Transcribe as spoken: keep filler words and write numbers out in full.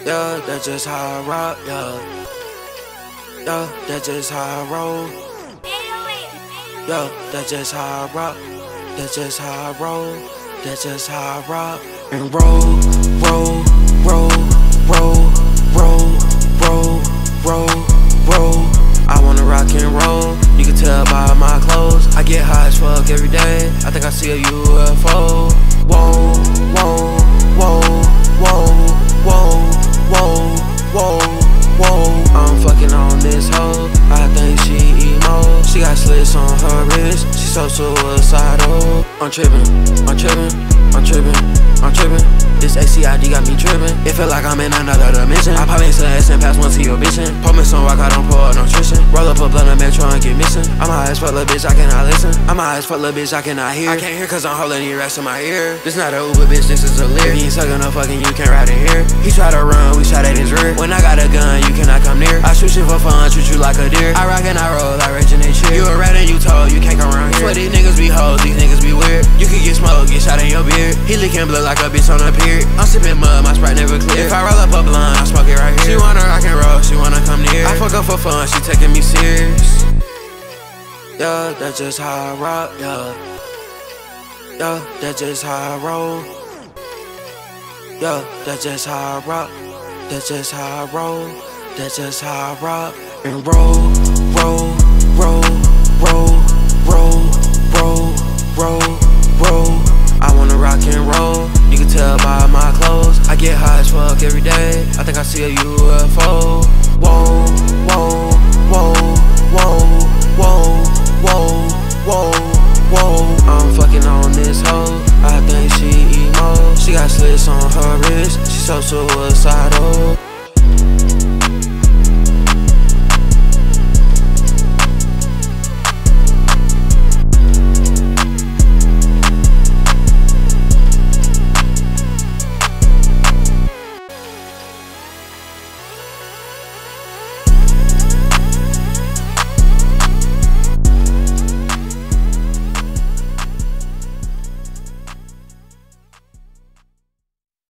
Yeah, that's just how I rock, yeah. Yeah, that's just how I roll. Yeah, that's just how I rock. That's just how I roll. That's just how I rock. And roll, roll, roll, roll, roll, roll, roll, roll. I wanna rock and roll. You can tell by my clothes. I get high as fuck every day. I think I see a U F O. Whoa, whoa, whoa, whoa, whoa, whoa, whoa, whoa. I'm fucking on this hoe. I think she emo. She got slits on her wrist. She so suicidal. I'm trippin', I'm trippin', I'm trippin', I'm trippin'. This A C I D got me trippin'. It feel like I'm in another dimension. I pop into S and pass one to your bitchin'. Pour me some rock, I don't pour nutrition. Roll up a blunt of metro and get missing. I'm high as fuck, little bitch, I cannot listen. I'm high as fuck, little bitch, I cannot hear. I can't hear cause I'm holding your rest in my ear. This not a Uber, bitch, this is a lyric. He ain't suckin' no fucking, you can't ride in here. He try to run, we shot at his rear. When I got a gun, you cannot come near. I shoot shit for fun, treat you like a deer. I rock and I roll, I rage and they cheer. You a rat and you told, you can't come around here. Swear these niggas be hoes, these niggas be weird. You can get smoked, get shot in your beard. He lickin' blood like a bitch on a pier. I'm sippin' mud, my Sprite never clear. If I roll up a blunt, I smoke it right here. She wanna rock and roll, she wanna come near. I fuck up for fun, she taking me serious. Yeah, that's just how I rock, yeah. Yeah, that's just how I roll. Yeah, that's just how I rock. That's just how I roll. That's just how I rock. And roll, roll, roll, roll, roll, roll, roll, roll. I wanna rock and roll. You can tell by my clothes. I get high as fuck every day. I think I see a U F O. Whoa, whoa, whoa, whoa, whoa, whoa, whoa, whoa. I'm fucking on this hoe. I think she emo. She got slits on her wrist. She so suicidal.